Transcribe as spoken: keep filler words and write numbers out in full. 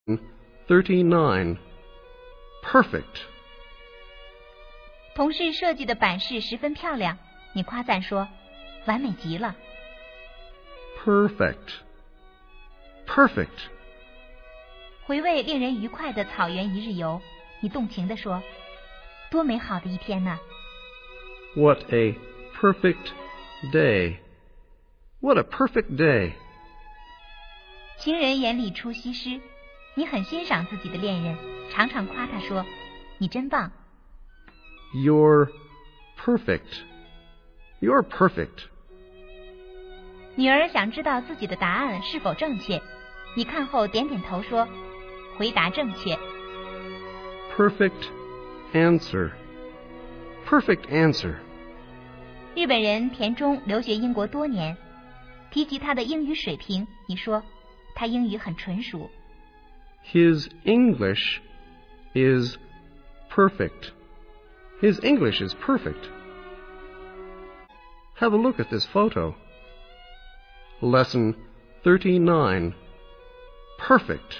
thirty-nine. Perfect. 同事设计的版式十分漂亮，你夸赞说，完美极了。 Perfect. Perfect. 回味令人愉快的草原一日游，你动情地说，多美好的一天呢。 What a perfect day. What a perfect day. 情人眼里出西施，你很欣赏自己的恋人，常常夸他说，你真棒。 You're perfect. You're perfect. 女儿想知道自己的答案是否正确，你看后点点头说，回答正确。 Perfect answer. Perfect answer. 日本人田中留学英国多年，提及他的英语水平，你说他英语很纯熟。 His English is perfect. His English is perfect. Have a look at this photo. Lesson thirty-nine. Perfect.